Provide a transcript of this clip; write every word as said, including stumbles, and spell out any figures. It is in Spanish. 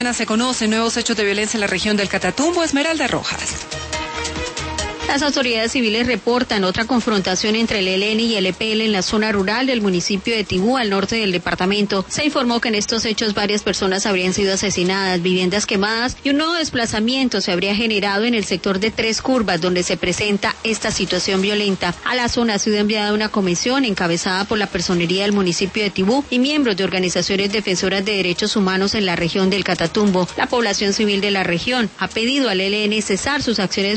Se conocen nuevos hechos de violencia en la región del Catatumbo. Esmeralda Rojas. Las autoridades civiles reportan otra confrontación entre el E L N y el E P L en la zona rural del municipio de Tibú, al norte del departamento. Se informó que en estos hechos varias personas habrían sido asesinadas, viviendas quemadas y un nuevo desplazamiento se habría generado en el sector de Tres Curvas, donde se presenta esta situación violenta. A la zona ha sido enviada una comisión encabezada por la personería del municipio de Tibú y miembros de organizaciones defensoras de derechos humanos en la región del Catatumbo. La población civil de la región ha pedido al E L N cesar sus acciones